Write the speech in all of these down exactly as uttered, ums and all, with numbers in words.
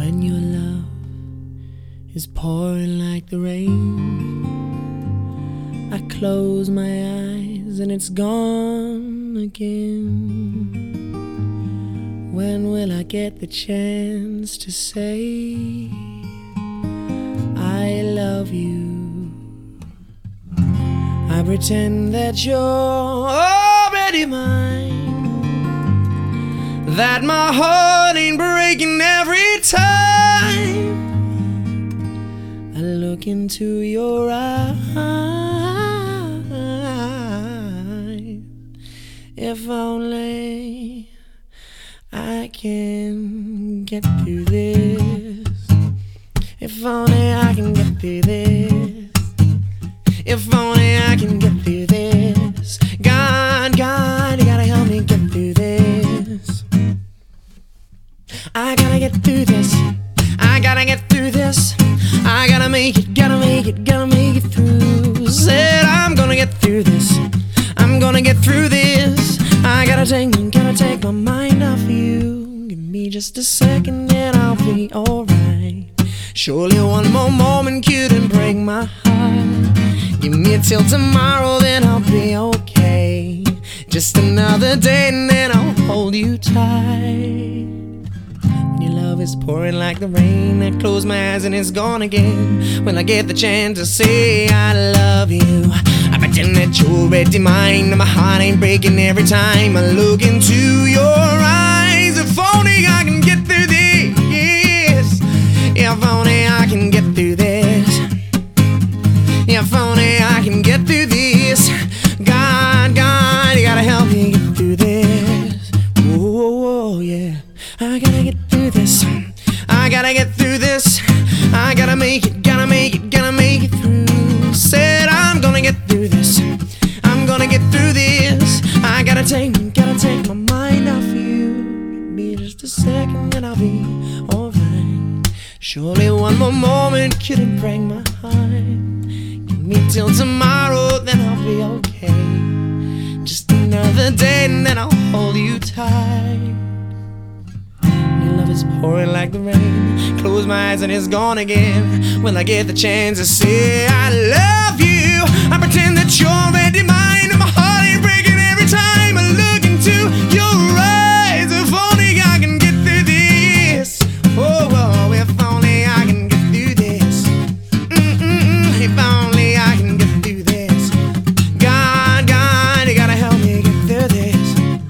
When your love is pouring like the rain, I close my eyes and it's gone again. When will I get the chance to say I love you? I pretend that you're already mine, that my heart ain't breaking every time I look into your eyes. If only I can get through this. If only I can get through this. If only I can get through this. God, God, you gotta help me get through this. I gotta get through this. I gotta get through this. I gotta make it, gotta make it, gotta make it through. Said I'm gonna get through this. I'm gonna get through this. I gotta take, gotta take my mind off you. Give me just a second and I'll be alright. Surely one more moment couldn't break my heart. Give me till tomorrow, then I'll be okay. Just another day and then I'll hold you tight. When your love is pouring like the rain, I close my eyes and it's gone again. When I get the chance to say I love you, I pretend that you're already mine, and my heart ain't breaking every time I look into your eyes. If only I can get through this. If only I can get through this. If only I can get through this. God, God, you gotta help me get through this. Whoa, yeah. I gotta get through this. I gotta get through this. I gotta make it, gotta make it, gotta make it through. Said I'm gonna get through this. I'm gonna get through this. I gotta take, gotta take my mind off you. Give me just a second and I'll be alright. Surely one more moment couldn't break my heart. Give me till tomorrow, then I'll be okay. Just another day and then I'll hold you tight. Your love is pouring like the rain. Close my eyes and it's gone again. When I get the chance to say I love you, I pretend that you're already mine, and my heart ain't breaking every time I look into your eyes. If only I can get through this. Oh, oh, if only I can get through this. Mm-mm-mm, if only I can get through this. God, God, you gotta help me get through this.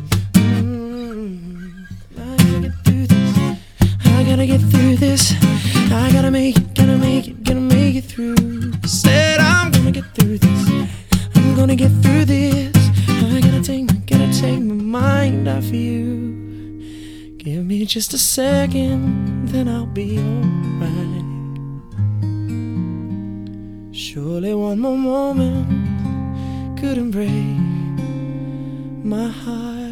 Mm, I gotta get through this. I gotta get through this. I gotta make it, gotta make it, gotta make it through. Said I'm gonna get through this. I'm gonna get through this. I gotta take, gotta take my mind off you. Give me just a second, then I'll be alright. Surely one more moment couldn't break my heart.